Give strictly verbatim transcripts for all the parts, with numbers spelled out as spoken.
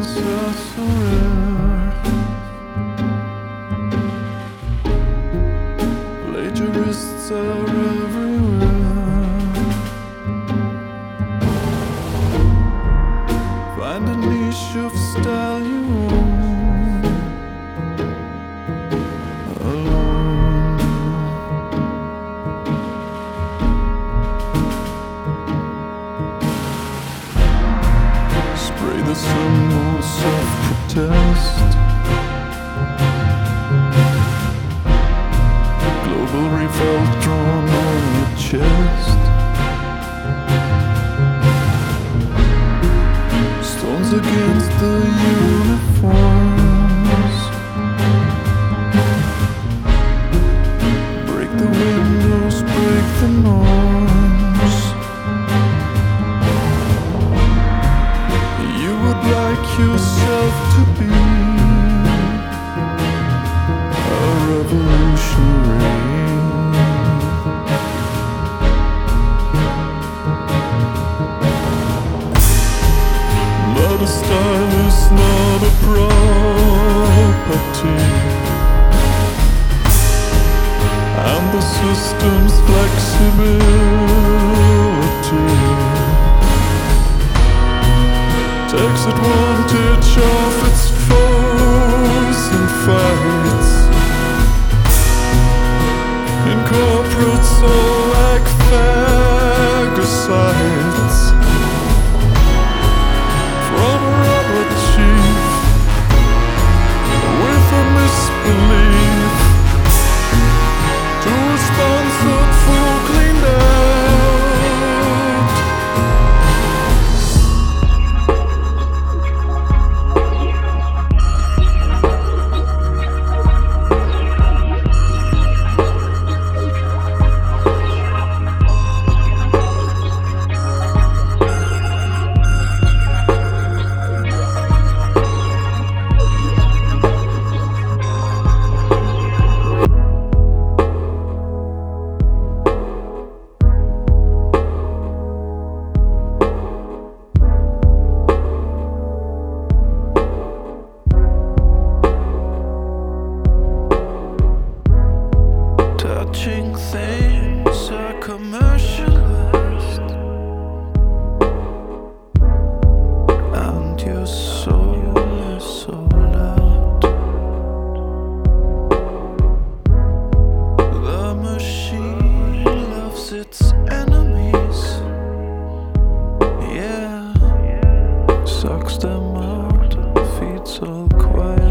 moments are so rare. Plagiarists are everywhere. Find a niche of style you own alone. Spray the symbols of protest. Global revolt drawn on your chest. Stones against the uniforms. Break the windows, break the norms. You would like yourself to be a revolutionary. But a style is not a property, and the system's flexibility takes advantage of its foes and fights. Incorporates all like phagocytes. From a rubber chief with a misbelief to a sponsored full cleaned out. Touching things are commercialized, and your soul is sold out. The machine loves its enemies, yeah, sucks them out, feeds all quiet.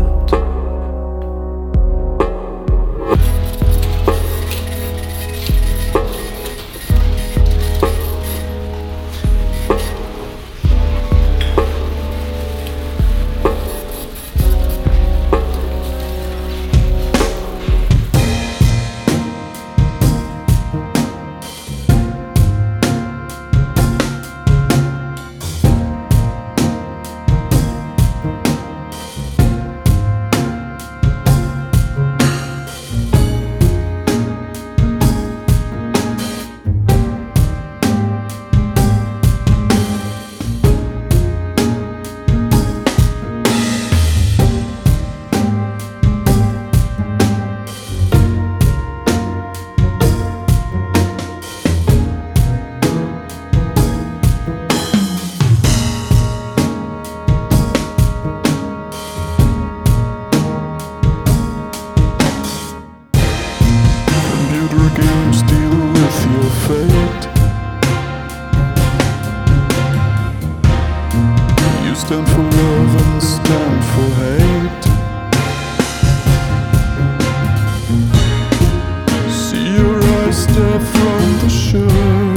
Games deal with your fate. You stand for love and stand for hate. See your eyes step from the shore.